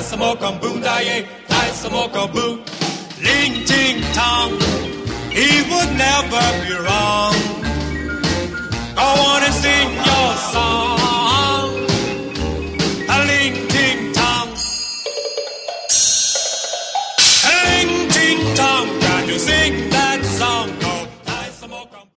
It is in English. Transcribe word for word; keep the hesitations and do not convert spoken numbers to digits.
smoke 'em boom da ye, I smoke 'em boo. Ling ting tong, he would never be wrong. I wanna sing your song, a ling ting tong, a ling ting tong. Can you sing?